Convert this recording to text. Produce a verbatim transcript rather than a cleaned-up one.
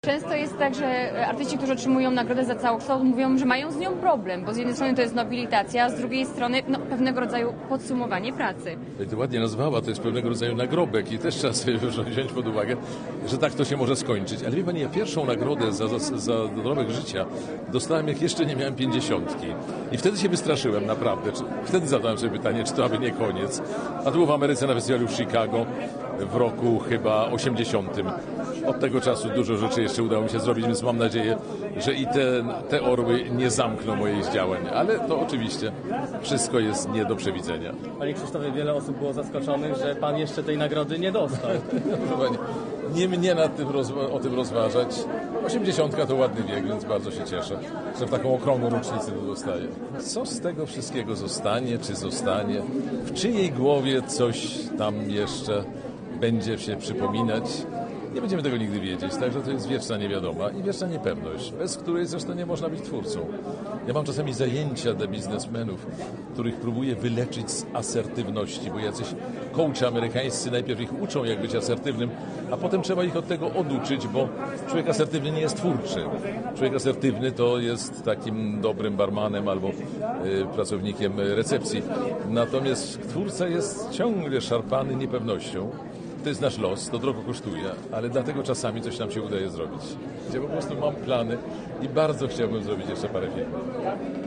Często jest tak, że artyści, którzy otrzymują nagrodę za całokształt, mówią, że mają z nią problem, bo z jednej strony to jest nobilitacja, a z drugiej strony no, pewnego rodzaju podsumowanie pracy. Ty ładnie nazwała, to jest pewnego rodzaju nagrobek i też trzeba sobie wziąć pod uwagę, że tak to się może skończyć. Ale wie pani, ja pierwszą nagrodę za, za, za dorobek życia dostałem, jak jeszcze nie miałem pięćdziesiątki. I wtedy się wystraszyłem naprawdę. Wtedy zadałem sobie pytanie, czy to aby nie koniec. A to było w Ameryce na festiwalu w Chicago w roku chyba osiemdziesiątym. Od tego czasu dużo rzeczy jeszcze udało mi się zrobić, więc mam nadzieję, że i te, te orły nie zamkną moich działań. Ale to oczywiście wszystko jest nie do przewidzenia. Panie Krzysztofie, wiele osób było zaskoczonych, że pan jeszcze tej nagrody nie dostał. Proszę pani, nie mnie nad tym rozwa- o tym rozważać. Osiemdziesiątka to ładny wiek, więc bardzo się cieszę, że w taką okrągłą rocznicę to dostaję. Co z tego wszystkiego zostanie, czy zostanie? W czyjej głowie coś tam jeszcze będzie się przypominać? Nie będziemy tego nigdy wiedzieć, także to jest wieczna niewiadoma i wieczna niepewność, bez której zresztą nie można być twórcą. Ja mam czasami zajęcia dla biznesmenów, których próbuję wyleczyć z asertywności, bo jacyś coache amerykańscy najpierw ich uczą, jak być asertywnym, a potem trzeba ich od tego oduczyć, bo człowiek asertywny nie jest twórczy. Człowiek asertywny to jest takim dobrym barmanem albo y, pracownikiem recepcji. Natomiast twórca jest ciągle szarpany niepewnością. To jest nasz los, to drogo kosztuje, ale dlatego czasami coś nam się udaje zrobić. Gdzie po prostu mam plany i bardzo chciałbym zrobić jeszcze parę filmów.